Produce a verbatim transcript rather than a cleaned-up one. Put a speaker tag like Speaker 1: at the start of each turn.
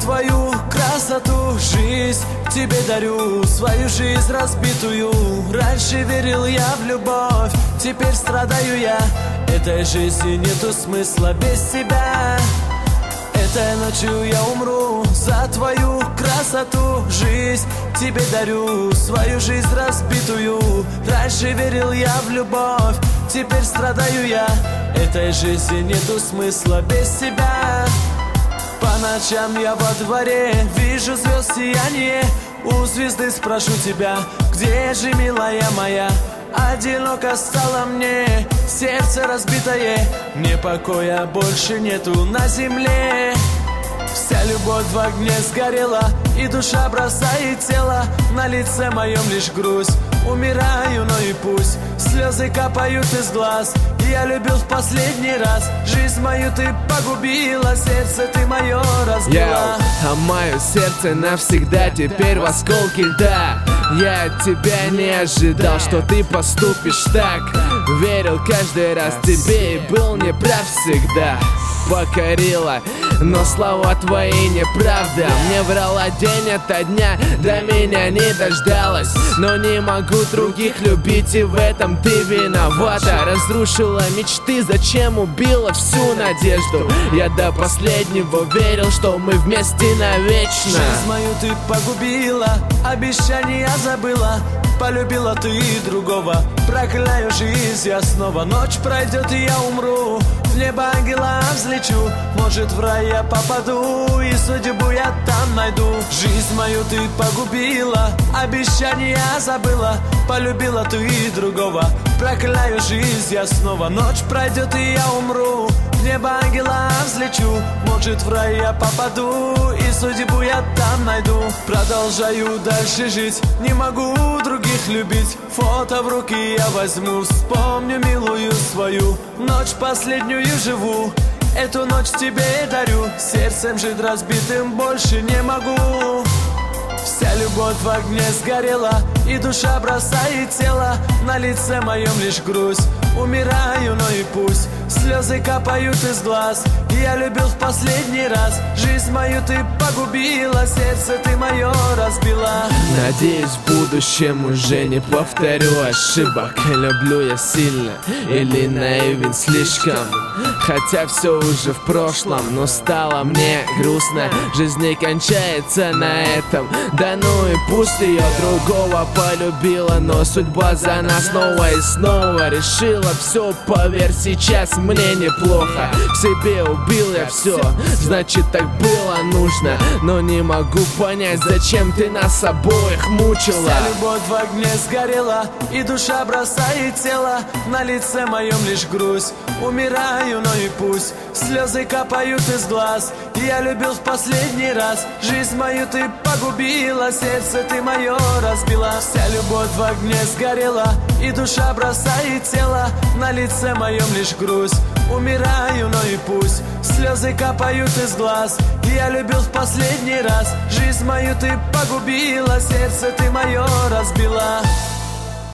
Speaker 1: твою красоту, жизнь тебе дарю, свою жизнь разбитую. Раньше верил я в любовь, теперь страдаю я. Этой жизни нету смысла без тебя. Этой ночью я умру за твою красоту, жизнь тебе дарю, свою жизнь разбитую. Раньше верил я в любовь, теперь страдаю я. Этой жизни нету смысла без тебя. По ночам я во дворе вижу звезд сияние. У звезды спрошу тебя, где же, милая моя? Одиноко стало мне, сердце разбитое, мне покоя больше нету на земле. Вся любовь в огне сгорела, и душа бросает тело. На лице моем лишь грусть, умираю, но и пусть. Слезы капают из глаз, я любил в последний раз. Жизнь мою ты погубила, сердце ты мое разбила.
Speaker 2: Я, а мое сердце навсегда теперь в осколке льда. Я от тебя не ожидал, что ты поступишь так. Верил каждый раз тебе и был неправ всегда. Покорила, но слова твои неправда. Мне врала день ото дня, до меня не дождалась. Но не могу других любить, и в этом ты виновата. Разрушила мечты, зачем убила всю надежду? Я до последнего верил, что мы вместе навечно.
Speaker 1: Жизнь мою ты погубила, обещания забыла. Полюбила ты другого, прокляю жизнь я снова. Ночь пройдет и я умру, в небо ангела взлечу. Может в рай я попаду, и судьбу я там найду. Жизнь мою ты погубила, обещания забыла. Полюбила ты другого, прокляю жизнь я снова. Ночь пройдет и я умру, в небо ангела взлечу. Может в рай я попаду, и судьбу я там найду. Продолжаю дальше жить, не могу других любить. Фото в руки я возьму, вспомню милую свою. Ночь последнюю живу, эту ночь тебе дарю. Сердцем жить разбитым больше не могу. Вся любовь в огне сгорела, и душа бросает тело. На лице моем лишь грусть, умираю, но и пусть. Слезы капают из глаз, я любил в последний раз. Жизнь мою ты погубила, сердце ты мое разбила.
Speaker 2: Надеюсь, в будущем уже не повторю ошибок. Люблю я сильно или наивен слишком, хотя все уже в прошлом, но стало мне грустно. Жизнь не кончается на этом, да ну и пусть. Ее другого полюбила, но судьба за нас снова и снова решила. Все, поверь, сейчас мне неплохо. В себе убил я все, значит так было нужно. Но не могу понять, зачем ты нас обоих мучила.
Speaker 1: Вся любовь в огне сгорела, и душа бросает тело. На лице моем лишь грусть, умираю, но и пусть. Слезы капают из глаз, я любил в последний раз. Жизнь мою ты погубила, сердце ты мое разбила. Вся любовь в огне сгорела, и душа бросает тело. На лице моем лишь грусть, умираю, но и пусть. Слезы капают из глаз, я любил в последний раз. Жизнь мою ты погубила, сердце ты мое разбила.